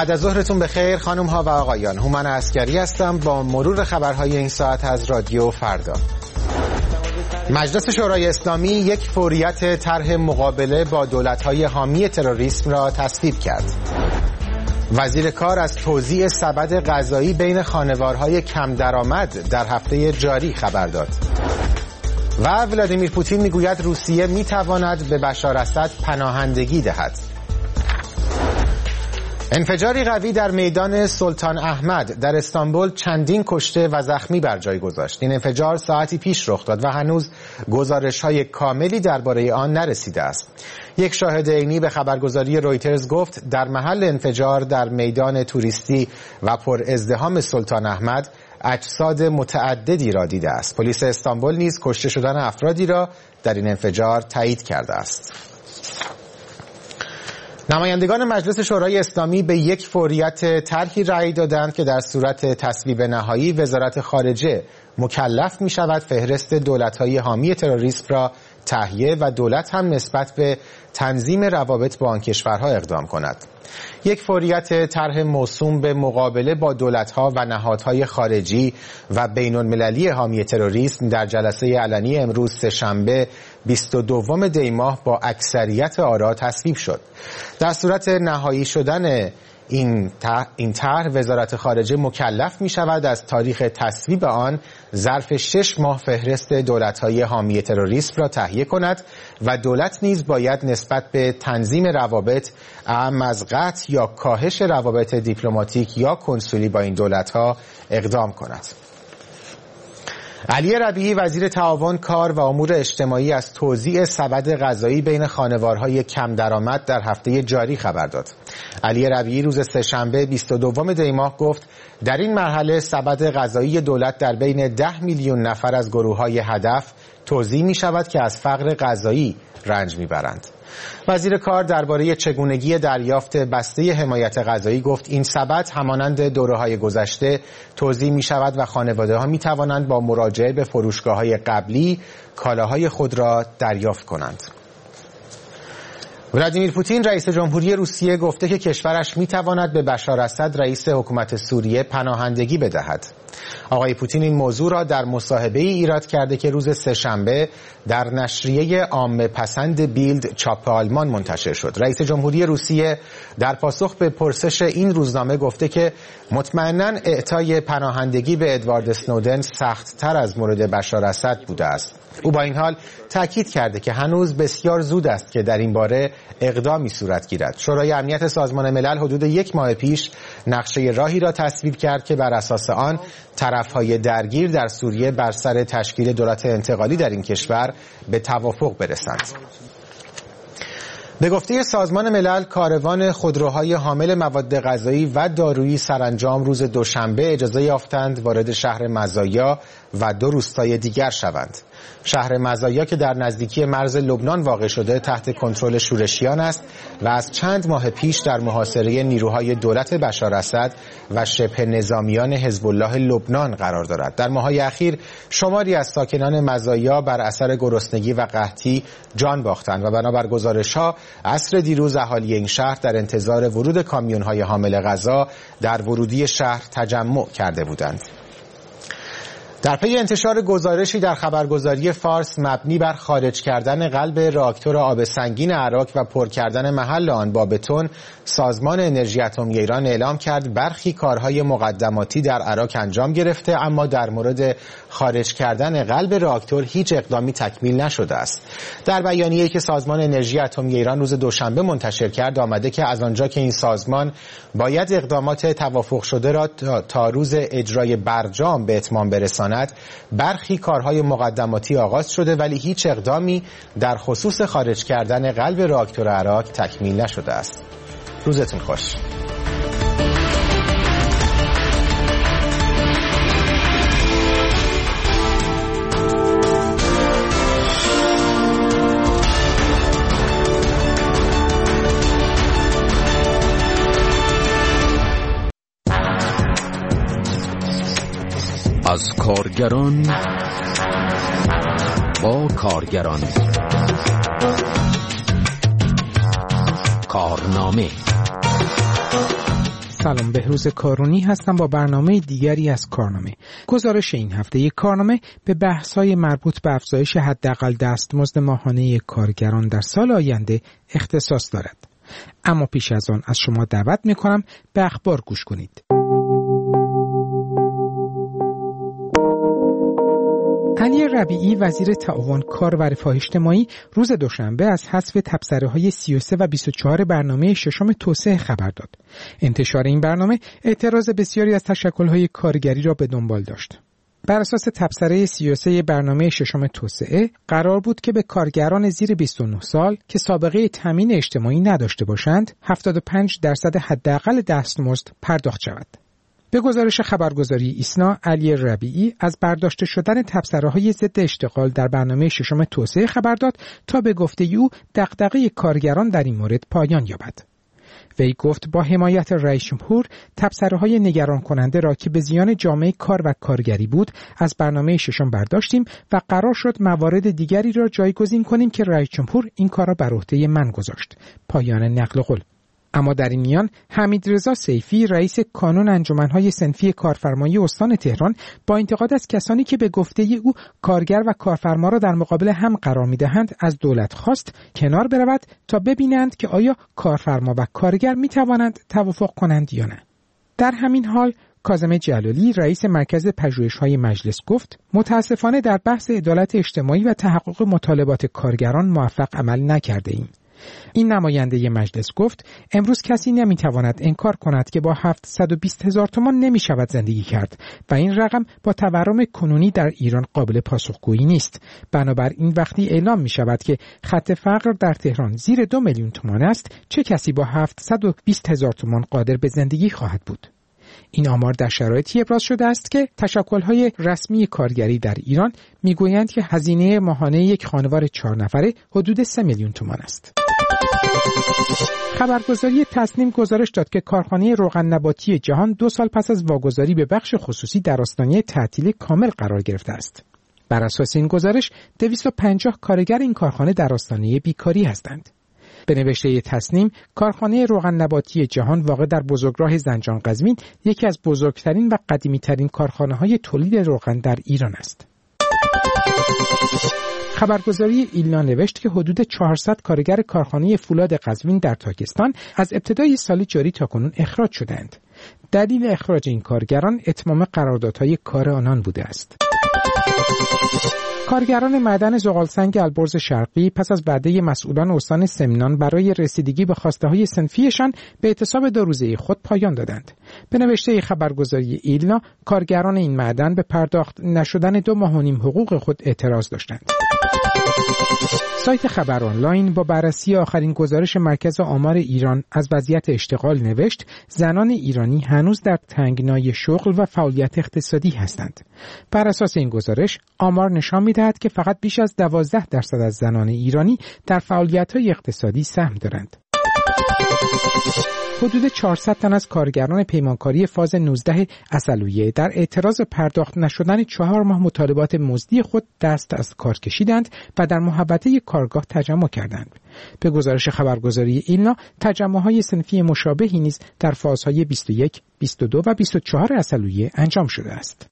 بعد از ظهرتون بخیر خانم ها و آقایان. هومن عسکری هستم با مرور خبرهای این ساعت از رادیو فردا. مجلس شورای اسلامی یک فوریت طرح مقابله با دولت‌های حامی تروریسم را تصویب کرد. وزیر کار از توزیع سبد غذایی بین خانوارهای کم درآمد در هفته جاری خبر داد. و ولادیمیر پوتین میگوید روسیه میتواند به بشار اسد پناهندگی دهد. انفجاری قوی در میدان سلطان احمد در استانبول چندین کشته و زخمی بر جای گذاشت. این انفجار ساعتی پیش رخ داد و هنوز گزارش‌های کاملی درباره آن نرسیده است. یک شاهد عینی به خبرگزاری رویترز گفت در محل انفجار در میدان توریستی و پر ازدحام سلطان احمد اجساد متعددی را دیده است. پلیس استانبول نیز کشته شدن افرادی را در این انفجار تایید کرده است. نمایندگان مجلس شورای اسلامی به یک فوریت طرحی رأی دادند که در صورت تصویب نهایی وزارت خارجه مکلف می شود فهرست دولت‌های حامی تروریسم را تهیه و دولت هم نسبت به تنظیم روابط با آن کشورها اقدام کند. یک فوریت طرح موسوم به مقابله با دولت‌ها و نهادهای خارجی و بین‌المللی حامی تروریسم در جلسه علنی امروز سه‌شنبه 22 دی ماه با اکثریت آرا تصویب شد. در صورت نهایی شدن این طرح وزارت خارجه مکلف می شود از تاریخ تصویب آن ظرف 6 ماه فهرست دولت‌های حامی تروریسم را تهیه کند و دولت نیز باید نسبت به تنظیم روابط اعم از قطع یا کاهش روابط دیپلماتیک یا کنسولی با این دولت‌ها اقدام کند. علی ربیعی وزیر تعاون کار و امور اجتماعی از توزیع سبد غذایی بین خانوارهای کم درآمد در هفته جاری خبر داد. علی ربیعی روز سه‌شنبه 22 دی ماه گفت در این مرحله سبد غذایی دولت در بین 10 میلیون نفر از گروه‌های هدف توزیع می شود که از فقر غذایی رنج میبرند. وزیر کار درباره چگونگی دریافت بسته حمایت غذایی گفت این سبد همانند دوره‌های گذشته توزیع می شود و خانواده‌ها می توانند با مراجعه به فروشگاه‌های قبلی کالاهای خود را دریافت کنند. ولادیمیر پوتین رئیس جمهوری روسیه گفته که کشورش می تواند به بشار اسد رئیس حکومت سوریه پناهندگی بدهد. آقای پوتین این موضوع را در مصاحبه‌ای ایراد کرده که روز سه‌شنبه در نشریه عامه پسند بیلد چاپ آلمان منتشر شد. رئیس جمهوری روسیه در پاسخ به پرسش این روزنامه گفته که مطمئناً اعطای پناهندگی به ادوارد اسنودن سخت‌تر از مورد بشار اسد بوده است. او با این حال تاکید کرده که هنوز بسیار زود است که در این باره اقدامی صورت گیرد. شورای امنیت سازمان ملل حدود 1 ماه پیش نقشه راهی را تصویب کرد که بر اساس آن طرف‌های درگیر در سوریه بر سر تشکیل دولت انتقالی در این کشور به توافق برسند. به گفته سازمان ملل کاروان خودروهای حامل مواد غذایی و دارویی سرانجام روز دوشنبه اجازه یافتند وارد شهر مزایا و 2 روستای دیگر شوند. شهر مزایا که در نزدیکی مرز لبنان واقع شده تحت کنترل شورشیان است و از چند ماه پیش در محاصره نیروهای دولت بشار اسد و شبه نظامیان حزب الله لبنان قرار دارد. در ماه‌های اخیر شماری از ساکنان مزایا بر اثر گرسنگی و قحطی جان باختند و بنابر گزارش‌ها عصر دیروز اهالی این شهر در انتظار ورود کامیون‌های حامل غذا در ورودی شهر تجمع کرده بودند. در پی انتشار گزارشی در خبرگزاری فارس مبنی بر خارج کردن قلب راکتور آب سنگین عراق و پر کردن محل آن با بتون، سازمان انرژی اتمی ایران اعلام کرد برخی کارهای مقدماتی در عراق انجام گرفته، اما در مورد خارج کردن قلب راکتور هیچ اقدامی تکمیل نشده است. در بیانیه‌ای که سازمان انرژی اتمی ایران روز دوشنبه منتشر کرد آمده که از آنجا که این سازمان باید اقدامات توافق شده را تا روز اجرای برجام به اتمام برساند، برخی کارهای مقدماتی آغاز شده ولی هیچ اقدامی در خصوص خارج کردن قلب راکتور عراق تکمیل نشده است. روزتون خوش. از کارگران با کارگران، کارنامه سلام، بهروز کارونی هستم با برنامه دیگری از کارنامه. گزارش این هفته کارنامه به بحث‌های مربوط به افزایش حداقل دستمزد ماهانه کارگران در سال آینده اختصاص دارد. اما پیش از آن از شما دعوت می‌کنم به اخبار گوش کنید. علی ربیعی وزیر تعاون کار و رفاه اجتماعی روز دوشنبه از حذف تبصره‌های 33 و 24 برنامه ششم توسعه خبر داد. انتشار این برنامه اعتراض بسیاری از تشکل‌های کارگری را به دنبال داشت. بر اساس تبصره 33 برنامه ششم توسعه قرار بود که به کارگران زیر 29 سال که سابقه تامین اجتماعی نداشته باشند 75% حداقل دستمزد پرداخت شود. به گزارش خبرگزاری ایسنا، علی ربیعی از برداشته شدن تبصره‌های ضد اشتغال در برنامه ششم توسعه خبر داد تا به گفته او دغدغه کارگران در این مورد پایان یابد. وی گفت با حمایت رئیس جمهور تبصره‌های نگران کننده را که به زیان جامعه کار و کارگری بود از برنامه ششم برداشتیم و قرار شد موارد دیگری را جایگزین کنیم که رئیس جمهور این کار را بر عهده من گذاشت. پایان نقل قول. اما در این میان حمیدرضا سیفی رئیس کانون انجمن‌های صنفی کارفرمایی استان تهران با انتقاد از کسانی که به گفته او کارگر و کارفرما را در مقابل هم قرار می‌دهند از دولت خواست کنار برود تا ببینند که آیا کارفرما و کارگر می‌توانند توافق کنند یا نه. در همین حال کاظم جلالی رئیس مرکز پژوهش‌های مجلس گفت متاسفانه در بحث عدالت اجتماعی و تحقق مطالبات کارگران موفق عمل نکرده‌ایم. این نماینده مجلس گفت امروز کسی نمیتواند انکار کند که با 720,000 تومان نمیشود زندگی کرد و این رقم با تورم کنونی در ایران قابل پاسخگویی نیست. بنابراین وقتی اعلام میشود که خط فقر در تهران زیر 2 میلیون تومان است، چه کسی با 720,000 تومان قادر به زندگی خواهد بود؟ این آمار در شرایطی ابراز شده است که تشکل‌های رسمی کارگری در ایران میگویند که هزینه ماهانه یک خانوار 4 نفره حدود 3 میلیون تومان است. خبرگزاری تصنیم گزارش داد که کارخانه روغن نباتی جهان 2 سال پس از واگذاری به بخش خصوصی در آستانه تعطیل کامل قرار گرفته است. بر اساس این گزارش 250 کارگر این کارخانه در آستانه بیکاری هستند. به نوشته تصنیم، کارخانه روغن نباتی جهان واقع در بزرگراه زنجان قزوین یکی از بزرگترین و قدیمی‌ترین کارخانه‌های تولید روغن در ایران است. خبرگزاری ایلنا نوشت که حدود 400 کارگر کارخانه فولاد قزوین در تاکستان از ابتدای سال جاری تاکنون اخراج شدند. دلیل اخراج این کارگران اتمام قراردادهای کار آنان بوده است. کارگران معدن زغالسنگ البرز شرقی پس از وعده مسئولان استان سمنان برای رسیدگی به خواسته‌های صنفیشان به اعتصاب 2 روزه خود پایان دادند. به نوشته خبرگزاری ایلنا، کارگران این معدن به پرداخت نشدن 2 ماه و نیم حقوق خود اعتراض داشتند. سایت خبر آنلاین با بررسی آخرین گزارش مرکز آمار ایران از وضعیت اشتغال نوشت زنان ایرانی هنوز در تنگنای شغل و فعالیت اقتصادی هستند. بر اساس این گزارش آمار نشان می‌دهد که فقط بیش از 12% از زنان ایرانی در فعالیت‌های اقتصادی سهم دارند. حدود 400 تن از کارگران پیمانکاری فاز 19 عسلویه در اعتراض پرداخت نشدن 4 ماه مطالبات مزدی خود دست از کار کشیدند و در محوطه کارگاه تجمع کردند. به گزارش خبرگزاری ایلنا، تجمع‌های صنفی مشابهی نیز در فازهای 21، 22 و 24 عسلویه انجام شده است.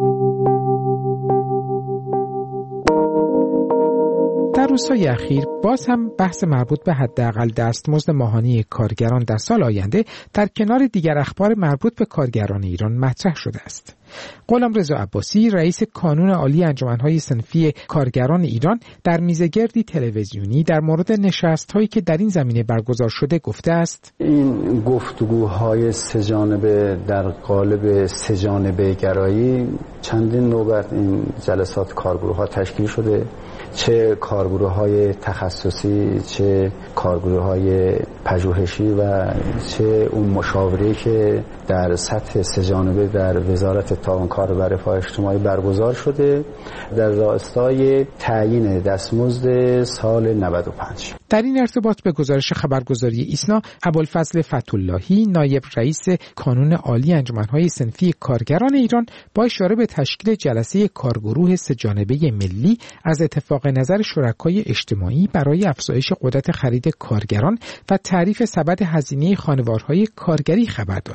در روزهای اخیر باز هم بحث مربوط به حداقل دستمزد ماهانه کارگران در سال آینده در کنار دیگر اخبار مربوط به کارگران ایران مطرح شده است. غلامرضا عباسی رئیس کانون عالی انجمن‌های صنفی کارگران ایران در میزگردی تلویزیونی در مورد نشست‌هایی که در این زمینه برگزار شده گفته است: این گفتگوهای سه‌جانبه در قالب سه‌جانبه گرایی چندین نوبت این جلسات کارگروه‌ها تشکیل شده، چه کارگروه‌های تخصصی، چه کارگروه‌های پژوهشی و چه اون مشاوره که در سطح سه‌جانبه در وزارت تعاون کار و رفاه اجتماعی برگزار شده در راستای تعیین دستمزد سال 95. در این ارتباط به گزارش خبرگزاری ایسنا، ابوالفضل فتح‌اللهی نایب رئیس کانون عالی انجمن‌های صنفی کارگران ایران با اشاره به تشکیل جلسه کارگروه سه‌جانبه ملی از اتفاق نظر شرکای اجتماعی برای افزایش قدرت خرید کارگران و تعریف سبد هزینه خانوارهای کارگری خبر داد.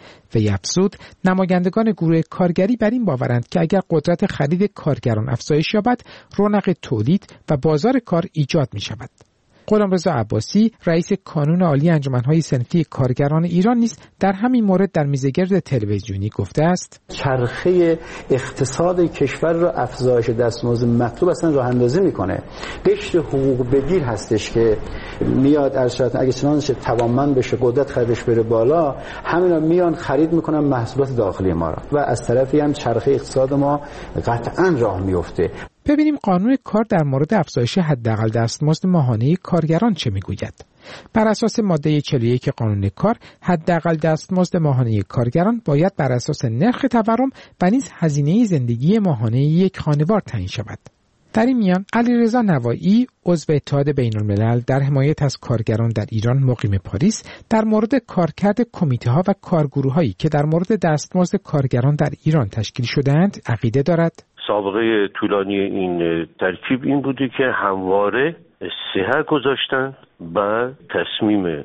وی افزود نمایندگان گروه کارگری بر این باورند که اگر قدرت خرید کارگران افزایش یابد، رونق تولید و بازار کار ایجاد می شود. غلامرضا عباسی، رئیس کانون عالی انجمن‌های صنفی کارگران ایران نیز در همین مورد در میزگرد تلویزیونی گفته است: چرخه اقتصاد کشور را افزایش دستمزد مطلوب اصلا راه اندازی میکنه. قشر حقوق بگیر هستش که میاد ارشد اگه چنانش توانمند بشه، قدرت خریدش بره بالا، همینا میان خرید میکنن محصولات داخلی ما را و از طرفی هم چرخه اقتصاد ما قطعا راه میفته. ببینیم قانون کار در مورد افزایش حداقل دستمزد ماهانه کارگران چه میگوید. بر اساس ماده 41 قانون کار، حداقل دستمزد ماهانه کارگران باید بر اساس نرخ تورم و نیز هزینه زندگی ماهانه یک خانوار تعیین شود. در این میان علیرضا نوایی، عضو اتحاد بین‌الملل در حمایت از کارگران در ایران مقیم پاریس، در مورد کارکرد کمیته‌ها و کارگروه‌هایی که در مورد دستمزد کارگران در ایران تشکیل شده‌اند عقیده دارد. سابقه طولانی این ترکیب این بوده که همواره سهه گذاشتن و تصمیم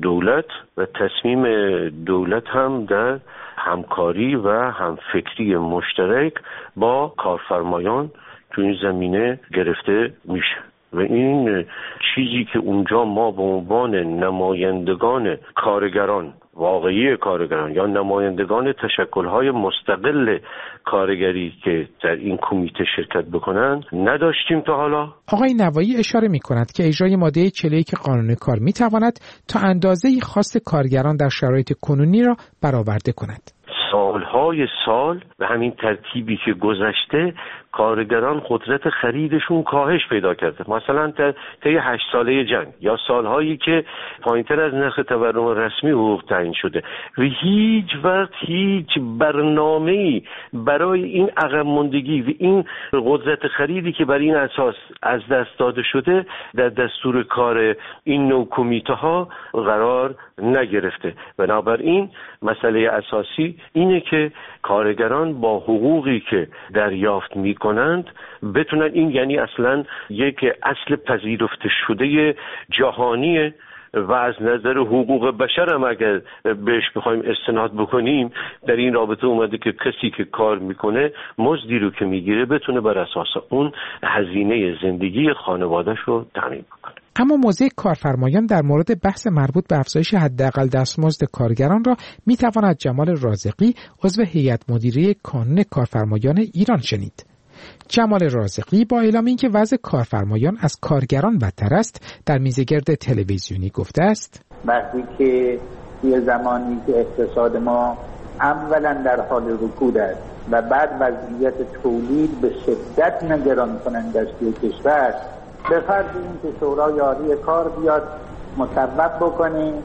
دولت هم در همکاری و همفکری مشترک با کارفرمایان تو این زمینه گرفته میشه و این چیزی که اونجا ما به عنوان نمایندگان کارگران، واقعی کارگران یا نمایندگان تشکل‌های مستقل کارگری که در این کمیته شرکت بکنند نداشتیم تا حالا. آقای نوایی اشاره می‌کند که اجرای ماده 41 قانون کار می‌تواند تا اندازه‌ای خواست کارگران در شرایط کنونی را برآورده کند. سالهای سال به همین ترتیبی که گذشته کارگران قدرت خریدشون کاهش پیدا کرده. مثلا طی 8 ساله جنگ یا سالهایی که پایینتر از نرخ تورم رسمی حقوق تعیین شده و هیچ وقت هیچ برنامه‌ای برای این عقب ماندگی و این قدرت خریدی که بر این اساس از دست داده شده در دستور کار این نوع کمیته ها قرار نگرفته. بنابراین مسئله اساسی اینه که کارگران با حقوقی که دریافت میکنند بتونن، این یعنی اصلا یک اصل پذیرفته شده جهانیه و از نظر حقوق بشر هم اگر بهش بخوایم استناد بکنیم در این رابطه اومده که کسی که کار میکنه مزدی رو که میگیره بتونه بر اساس اون هزینه زندگی خانواده‌اش رو تامین بکنه. اما موضع کارفرمایان در مورد بحث مربوط به افزایش حداقل دستمزد کارگران را میتواند جمال رازقی، عضو هیئت مدیره کانون کارفرمایان ایران شنید. جمال رازقی با اعلام اینکه وضع کارفرمایان از کارگران بدتر است در میزگرد تلویزیونی گفته است: وقتی که یه زمانی که اقتصاد ما اولا در حال رکود است و بعد وضعیت تولید به شدت نگران کننده است توی کشور، به فرض اینکه شورای عالی کار بیاد مصوب بکنه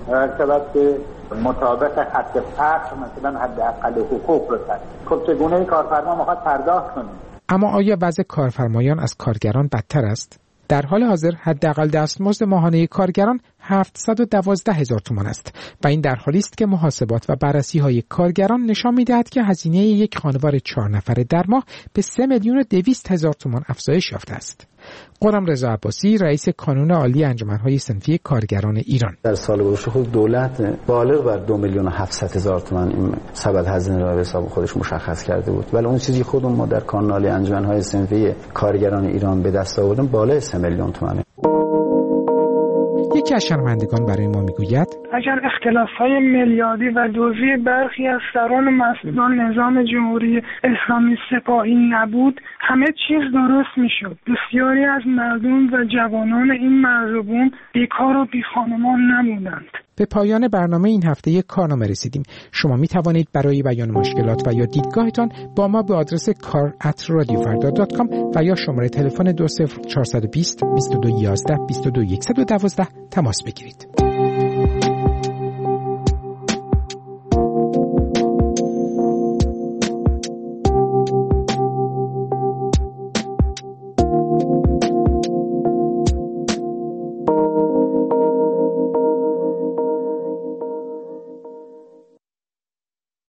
که مطابق حد فقر مثلا حداقل حقوق رو تعیین. خب چگونه کارفرما میخواد پرداخت کنه؟ اما آیا وضع کارفرمایان از کارگران بدتر است؟ در حال حاضر حداقل دستمزد ماهانه کارگران 712,000 تومان است و این در حالی است که محاسبات و بررسی‌های کارگران نشان می‌دهد که هزینه یک خانوار 4 نفره در ماه به 3,200,000 تومان افزایش یافته است. غلامرضا عباسی، رئیس کانون عالی انجمن‌های صنفی کارگران ایران: در سال گذشته خود دولت بالغ بر 2,700,000 تومان این سبد هزینه را به حساب خودش مشخص کرده بود، ولی اون چیزی خودمون ما در کانون عالی انجمن‌های صنفی کارگران ایران به دست آوردیم بالای 3 میلیون تومانه. یکی از شنوندگان برای ما میگوید: اگر اختلاف‌های میلیاردی و دزدی برخی از سران و مسئولان نظام جمهوری اسلامی سپاهی نبود، همه چیز درست میشد. بسیاری از مردم و جوانان این مرزبون بیکار و بیخانمان نبودند. به پایان برنامه این هفته کارنامه رسیدیم. شما می توانید برای بیان مشکلات و یا دیدگاهتان با ما به آدرس kar@radiofarda.com و یا شماره تلفن 20420 2211 22112 تماس بگیرید.